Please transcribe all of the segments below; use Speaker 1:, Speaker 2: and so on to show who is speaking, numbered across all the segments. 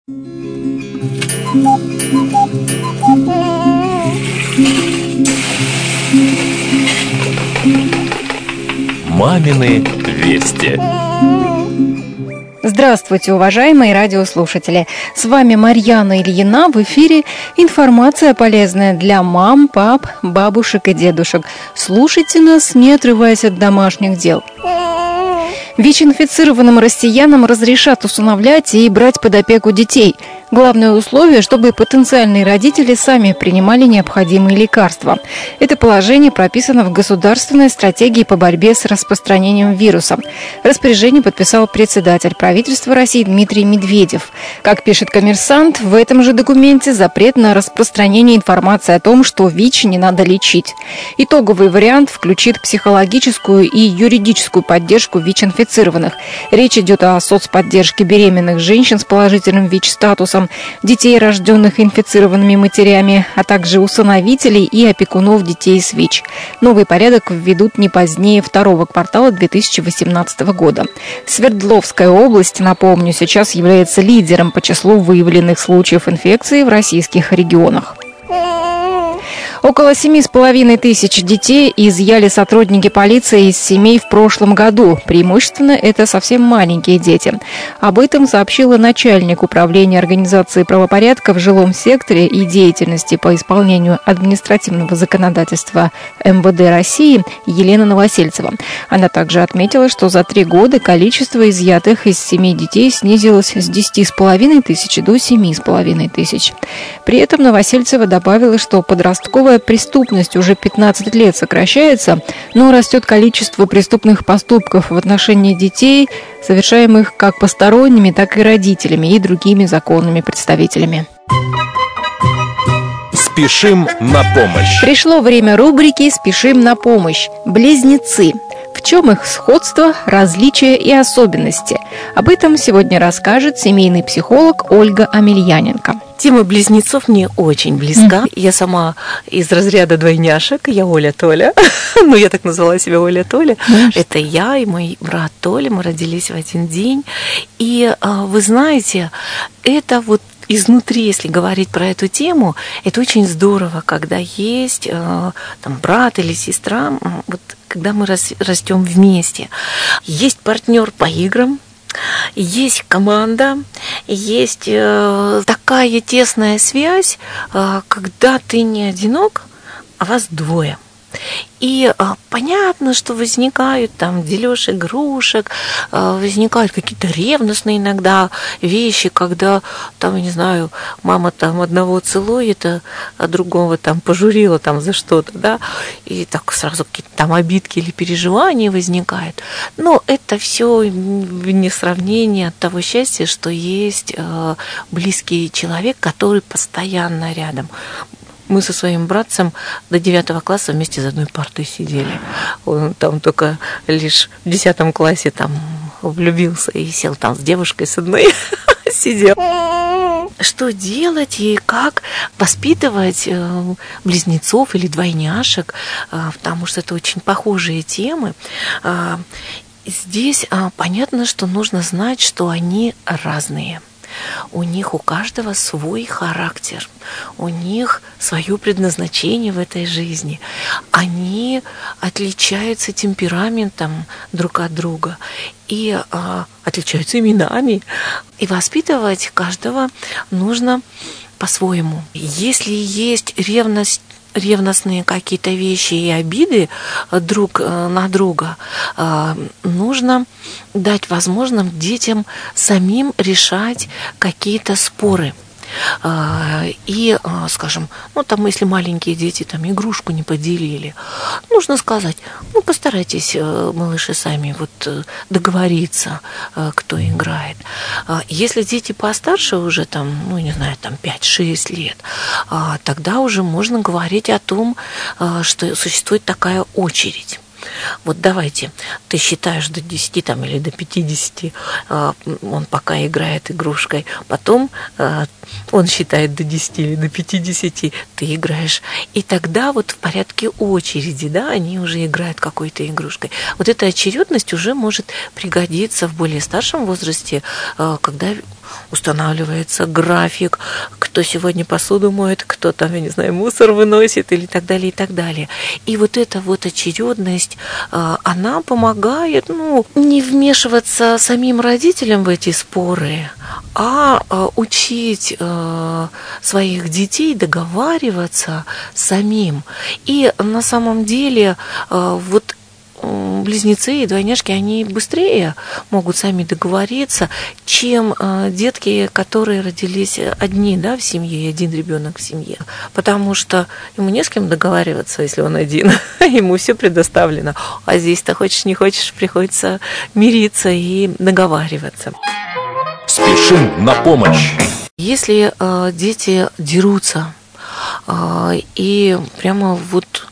Speaker 1: Мамины вести.
Speaker 2: Здравствуйте, уважаемые радиослушатели! С вами Марьяна Ильина. В эфире информация полезная для мам, пап, бабушек и дедушек. Слушайте нас, не отрываясь от домашних дел. ВИЧ-инфицированным россиянам разрешат усыновлять и брать под опеку детей. Главное условие, чтобы потенциальные родители сами принимали необходимые лекарства. Это положение прописано в Государственной стратегии по борьбе с распространением вируса. Распоряжение подписал председатель правительства России Дмитрий Медведев. Как пишет «Коммерсант», в этом же документе запрет на распространение информации о том, что ВИЧ не надо лечить. Итоговый вариант включит психологическую и юридическую поддержку ВИЧ-инфицированных. Речь идет о соцподдержке беременных женщин с положительным ВИЧ-статусом, детей, рожденных инфицированными матерями, а также усыновителей и опекунов детей с ВИЧ. Новый порядок введут не позднее второго квартала 2018 года. Свердловская область, напомню, сейчас является лидером по числу выявленных случаев инфекции в российских регионах. Около 7,5 тысяч детей изъяли сотрудники полиции из семей в прошлом году. Преимущественно это совсем маленькие дети. Об этом сообщила начальник управления организации правопорядка в жилом секторе и деятельности по исполнению административного законодательства МВД России Елена Новосельцева. Она также отметила, что за 3 года количество изъятых из семей детей снизилось с 10,5 тысяч до 7,5 тысяч. При этом Новосельцева добавила, что подростковая преступность уже 15 лет сокращается, но растет количество преступных поступков в отношении детей, совершаемых как посторонними, так и родителями и другими законными представителями.
Speaker 1: Спешим на помощь.
Speaker 2: Пришло время рубрики «Спешим на помощь». Близнецы. В чем их сходство, различия и особенности? Об этом сегодня расскажет семейный психолог Ольга Амельяненко.
Speaker 3: Тема близнецов мне очень близка. Я сама из разряда двойняшек. Я Оля Толя. Ну, я так назвала себя Оля Толя. Это я и мой брат Толя. Мы родились в один день. И вы знаете, это вот изнутри, если говорить про эту тему, это очень здорово, когда есть там брат или сестра, вот когда мы растем вместе. Есть партнер по играм, есть команда, есть такая тесная связь, когда ты не одинок, а вас двое. И понятно, что возникают там дележ игрушек, возникают какие-то ревностные иногда вещи, когда там, я не знаю, мама там одного целует, а другого там пожурила там за что-то, да, и так сразу какие-то там обидки или переживания возникают. Но это все не сравнение от того счастья, что есть близкий человек, который постоянно рядом. Мы со своим братцем до 9 класса вместе за одной партой сидели. Он там только лишь в 10 классе там влюбился и сел там с девушкой с одной сидел. Что делать и как воспитывать близнецов или двойняшек, потому что это очень похожие темы. Здесь понятно, что нужно знать, что они разные. У них у каждого свой характер, у них свое предназначение в этой жизни. Они отличаются темпераментом друг от друга и отличаются именами. И воспитывать каждого нужно по-своему. Если есть ревностные какие-то вещи и обиды друг на друга, нужно дать возможность детям самим решать какие-то споры. И, скажем, ну там, если маленькие дети там игрушку не поделили, нужно сказать, ну постарайтесь, малыши, сами вот договориться, кто играет. Если дети постарше уже там, ну не знаю, там 5-6 лет, тогда уже можно говорить о том, что существует такая очередь. вот давайте, ты считаешь до 10 там, или до 50, он пока играет игрушкой, потом он считает до 10 или до 50, ты играешь. И тогда вот в порядке очереди, да, они уже играют какой-то игрушкой. Вот эта очередность уже может пригодиться в более старшем возрасте, когда устанавливается график, кто сегодня посуду моет, кто там, я не знаю, мусор выносит или так далее, и так далее. И вот эта вот очередность, она помогает, не вмешиваться самим родителям в эти споры, а учить своих детей договариваться самим. И на самом деле вот близнецы и двойняшки, они быстрее могут сами договориться, чем детки, которые родились одни, да, в семье, и один ребенок в семье. Потому что ему не с кем договариваться, если он один. Ему все предоставлено. А здесь-то хочешь не хочешь, приходится мириться и договариваться.
Speaker 1: Спешим на помощь.
Speaker 3: Если дети дерутся и прямо вот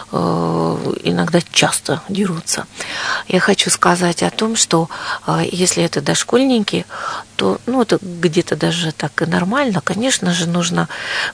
Speaker 3: иногда часто дерутся. Я хочу сказать о том, что если это дошкольники, то это где-то даже так и нормально. Конечно же, нужно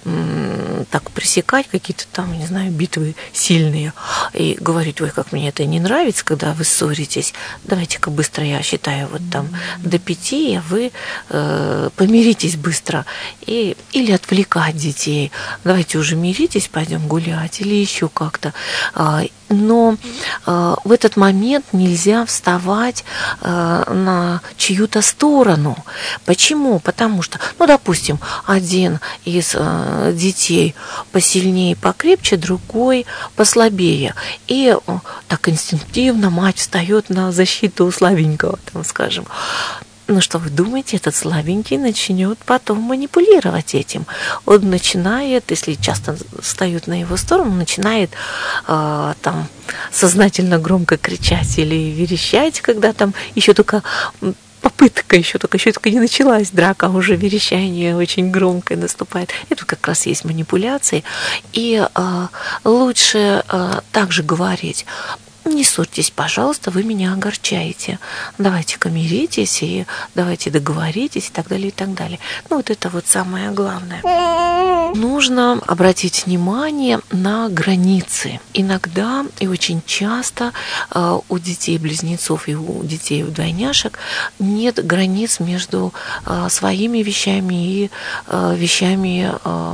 Speaker 3: так пресекать какие-то там, не знаю, битвы сильные и говорить: ой, как мне это не нравится, когда вы ссоритесь. Давайте-ка быстро, я считаю, вот там до 5, а вы помиритесь быстро. Или отвлекать детей. Давайте уже миритесь, пойдем гулять или еще как-то. Но в этот момент нельзя вставать на чью-то сторону. Почему? Потому что, допустим, один из детей посильнее, покрепче, другой послабее. И так инстинктивно мать встает на защиту слабенького, там, скажем. Что вы думаете, этот слабенький начнет потом манипулировать этим. Он начинает, если часто встают на его сторону, начинает там сознательно громко кричать или верещать, когда там еще только попытка, еще только не началась драка, а уже верещание очень громкое наступает. Это как раз есть манипуляции. И лучше также говорить: не ссорьтесь, пожалуйста, вы меня огорчаете. Давайте-ка миритесь и давайте договоритесь и так далее, и так далее. Вот это вот самое главное. Нужно обратить внимание на границы. Иногда и очень часто у детей-близнецов и у детей-двойняшек нет границ между своими вещами и вещами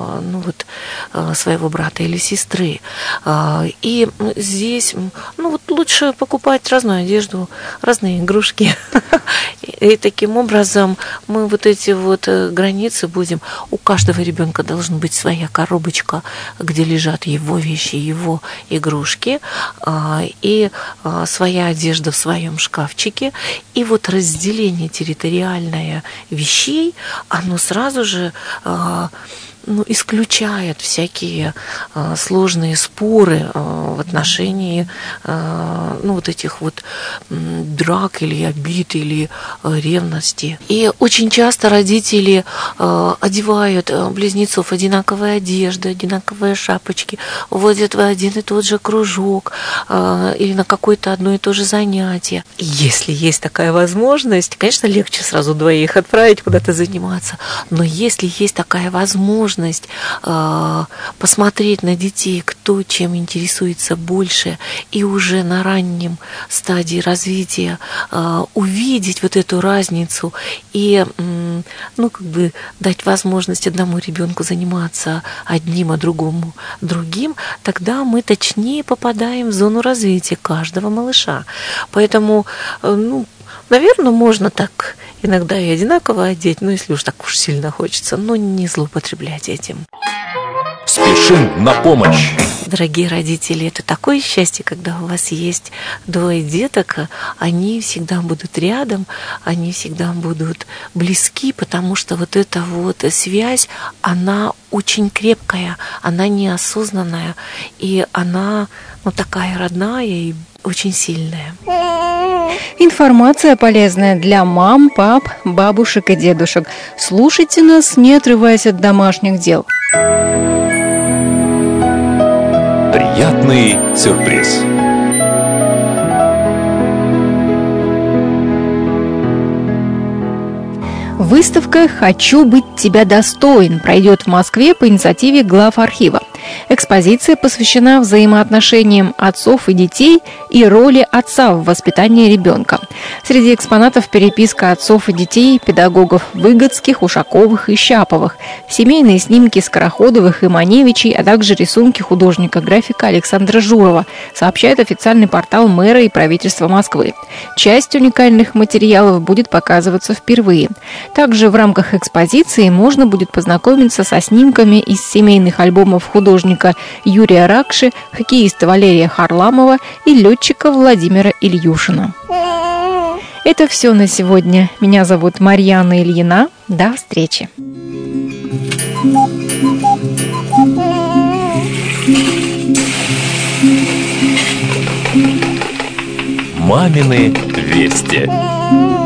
Speaker 3: своего брата или сестры. И здесь, лучше покупать разную одежду, разные игрушки. И таким образом мы вот эти вот границы будем... У каждого ребенка должна быть своя коробочка, где лежат его вещи, его игрушки, и своя одежда в своем шкафчике. И вот разделение территориальное вещей, оно сразу же... исключает всякие сложные споры в отношении этих вот драк или обид или ревности. И очень часто родители одевают близнецов одинаковые одежды, одинаковые шапочки, водят в один и тот же кружок или на какое-то одно и то же занятие. И если есть такая возможность, конечно, легче сразу двоих отправить куда-то заниматься, но если есть такая возможность посмотреть на детей, кто чем интересуется больше, и уже на раннем стадии развития увидеть вот эту разницу и дать возможность одному ребенку заниматься одним, а другому другим, тогда мы точнее попадаем в зону развития каждого малыша. Поэтому, наверное, можно так иногда и одинаково одеть, если уж так уж сильно хочется, но не злоупотреблять этим.
Speaker 1: Спешим на помощь.
Speaker 3: Дорогие родители, это такое счастье, когда у вас есть двое деток, они всегда будут рядом, они всегда будут близки, потому что вот эта вот связь, она очень крепкая, она неосознанная, и она такая родная и очень сильная.
Speaker 2: Информация полезная для мам, пап, бабушек и дедушек. Слушайте нас, не отрываясь от домашних дел.
Speaker 1: Приятный сюрприз.
Speaker 2: Выставка «Хочу быть тебя достоин» пройдет в Москве по инициативе глав архива. Экспозиция посвящена взаимоотношениям отцов и детей и роли отца в воспитании ребенка. Среди экспонатов переписка отцов и детей педагогов Выгодских, Ушаковых и Щаповых, семейные снимки Скороходовых и Маневичей, а также рисунки художника-графика Александра Журова, сообщает официальный портал мэра и правительства Москвы. Часть уникальных материалов будет показываться впервые. Также в рамках экспозиции можно будет познакомиться со снимками из семейных альбомов художника Юрия Ракши, хоккеиста Валерия Харламова и летчика Владимира Ильюшина. Это все на сегодня. Меня зовут Марьяна Ильина. До встречи.
Speaker 1: Мамины вести.